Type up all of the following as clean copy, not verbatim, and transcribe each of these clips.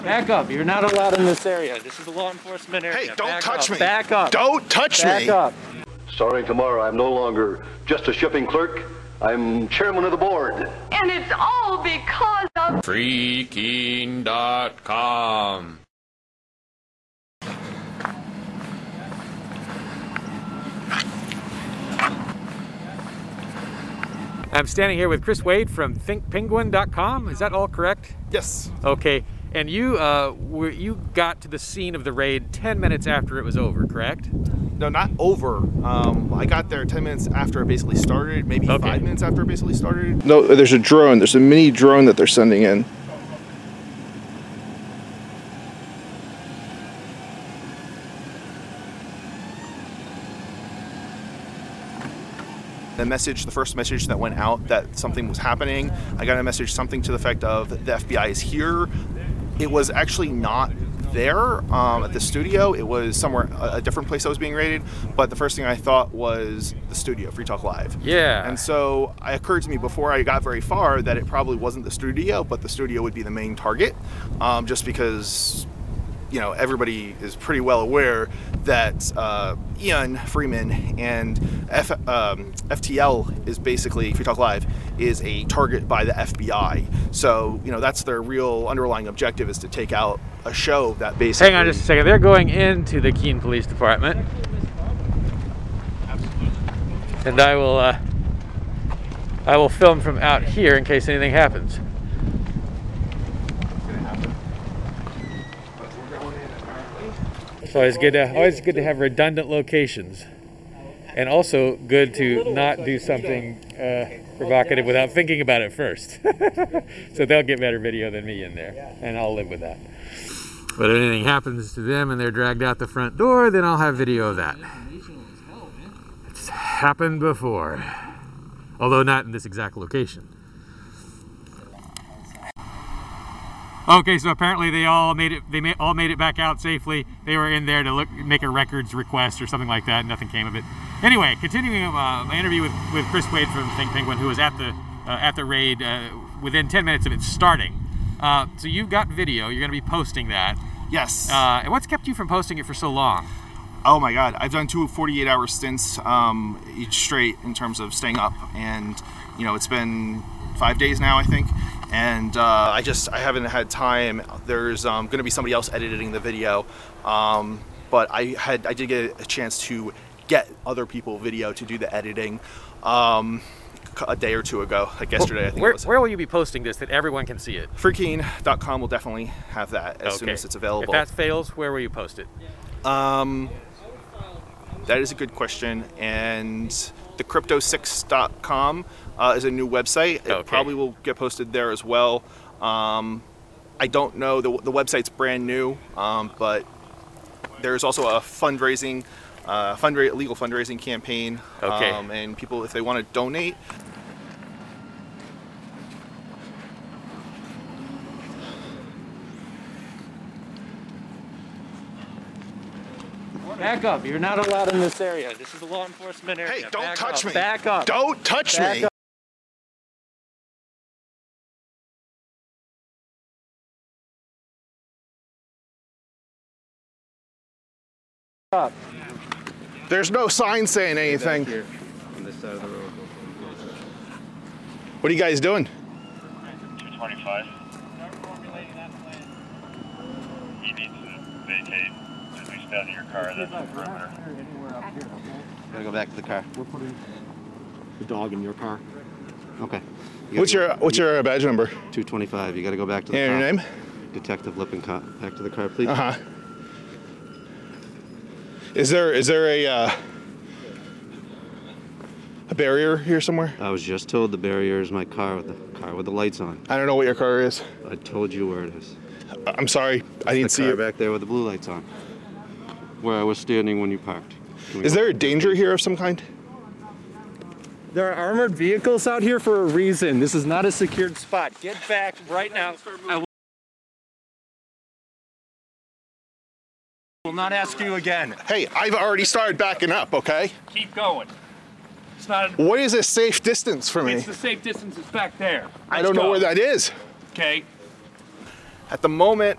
Back up. You're not allowed in this area. This is a law enforcement area. Hey, don't touch me. Back up. Don't touch me. Back up. Starting tomorrow, I'm no longer just a shipping clerk. I'm chairman of the board. And it's all because of Freaking.com. I'm standing here with Chris Wade from ThinkPenguin.com. Is that all correct? Yes. Okay. And you you got to the scene of the raid 10 minutes after it was over, correct? No, not over. I got there 10 minutes after it basically started, maybe 5 minutes after it basically started. No, there's a drone. There's a mini drone that they're sending in. The first message that went out that something was happening, I got a message something to the effect of the FBI is here. It was actually not there at the studio. It was somewhere, a different place that was being raided, but the first thing I thought was the studio, Free Talk Live. Yeah. And so it occurred to me before I got very far that it probably wasn't the studio, but the studio would be the main target, just because, you know, everybody is pretty well aware that Ian Freeman and FTL is basically, Free Talk Live, is a target by the FBI. So, you know, that's their real underlying objective, is to take out a show that basically... Hang on just a second. They're going into the Keene Police Department. And I will film from out here in case anything happens. It's always good to have redundant locations, and also good to not do something provocative without thinking about it first. So they'll get better video than me in there, and I'll live with that. But if anything happens to them and they're dragged out the front door, then I'll have video of that. It's happened before, although not in this exact location. Okay, so apparently they all made it. All made it back out safely. They were in there to make a records request or something like that. Nothing came of it. Anyway, continuing my interview with Chris Wade from Think Penguin, who was at the raid within 10 minutes of it starting. So you've got video. You're going to be posting that. Yes. And what's kept you from posting it for so long? Oh my God, I've done 2 48-hour stints each straight in terms of staying up, and you know, it's been 5 days now, I think. And I haven't had time. There's going to be somebody else editing the video, but I did get a chance to get other people video to do the editing a day or two ago, like yesterday. I think it was. Where will you be posting this that everyone can see it? Freaking.com will definitely have that as soon as it's available. If that fails, where will you post it? That is a good question, and the Crypto6.com is a new website. It probably will get posted there as well. I don't know, the website's brand new, but there's also a fundraising, legal fundraising campaign, and people, if they want to donate. Back up. You're not allowed in this area. This is a law enforcement area. Hey, don't touch me. Back up. Don't touch me. Up. There's no sign saying anything. Here, on this side of the road. What are you guys doing? 225. He needs to vacate. At least out of your car. That's the perimeter. Gotta go back to the car. We're putting the dog in your car. Okay. What's your badge number? 225. You gotta go back to the car. And your name? Detective Lippincott. Back to the car, please. Uh-huh. Is there a barrier here somewhere? I was just told the barrier is my car with the lights on. I don't know what your car is. I told you where it is. I'm sorry, I didn't see it. it. Back there with the blue lights on. Where I was standing when you parked. Is there a danger here of some kind? There are armored vehicles out here for a reason. This is not a secured spot. Get back right now. I will not ask you again. Hey, I've already started backing up, okay? Keep going. It's not. What is a safe distance for me? It's the safe distance is back there. I don't know where that is. Okay. At the moment,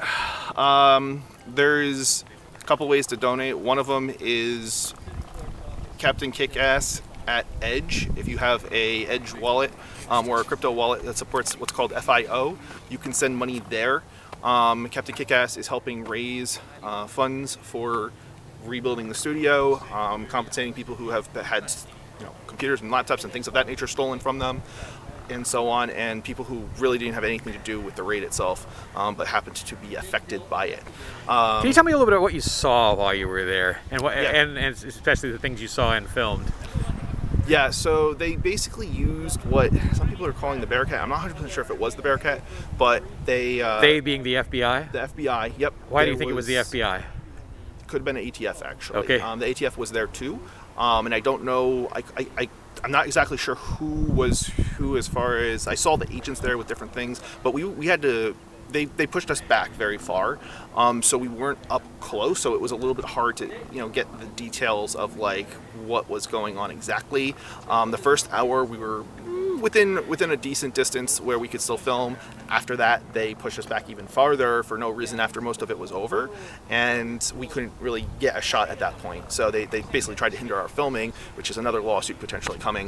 there's a couple ways to donate. One of them is Captain Kickass at Edge. If you have a Edge wallet or a crypto wallet that supports what's called FIO, you can send money there. Captain Kickass is helping raise funds for rebuilding the studio, compensating people who have had computers and laptops and things of that nature stolen from them, and so on, and people who really didn't have anything to do with the raid itself, but happened to be affected by it. Can you tell me a little bit about what you saw while you were there, and what, Yeah. and especially the things you saw and filmed? Yeah, so they basically used what some people are calling the Bearcat. I'm not 100% sure if it was the Bearcat, but They being the FBI? the FBI, yep. Why do you think it was the FBI? Could have been an ATF, actually. Okay. The ATF was there too, and I don't know. I'm not exactly sure who was who as far as I saw the agents there with different things, but we had to. They pushed us back very far, so we weren't up close. So it was a little bit hard to get the details of like what was going on exactly. The first hour we were within a decent distance where we could still film. After that, they pushed us back even farther for no reason after most of it was over, and we couldn't really get a shot at that point. So they basically tried to hinder our filming, which is another lawsuit potentially coming.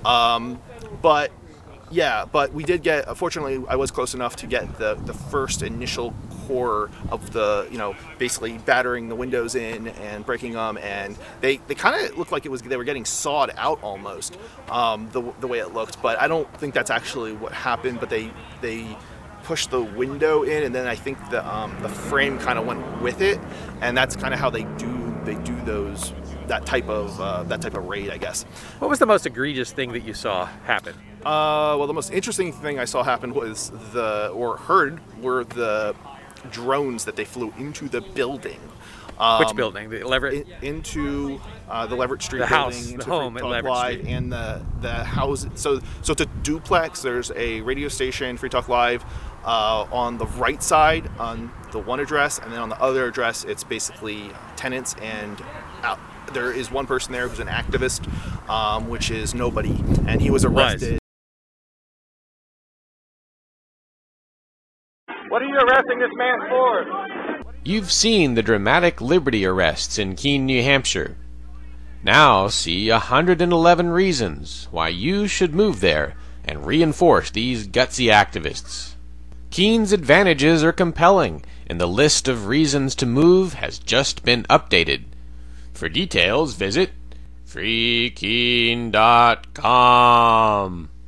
But we did get, fortunately, I was close enough to get the first initial core of the, basically battering the windows in and breaking them, and they kind of looked like they were getting sawed out almost, the way it looked, but I don't think that's actually what happened, but they pushed the window in, and then I think the frame kind of went with it, and that's kind of how they do that type of raid, I guess. What was the most egregious thing that you saw happen? Well, the most interesting thing I saw happen was were the drones that they flew into the building. Which building? The Leverett? Into the Leverett Street The building, house, into the home Free at Talk Leverett Live, Street. and the house. So it's a duplex. There's a radio station, Free Talk Live, on the right side on the one address, and then on the other address, it's basically tenants and out. There is one person there who's an activist, which is nobody, and he was arrested. What are you arresting this man for? You've seen the dramatic Liberty arrests in Keene, New Hampshire. Now see 111 reasons why you should move there and reinforce these gutsy activists. Keene's advantages are compelling, and the list of reasons to move has just been updated. For details, visit freekeene.com.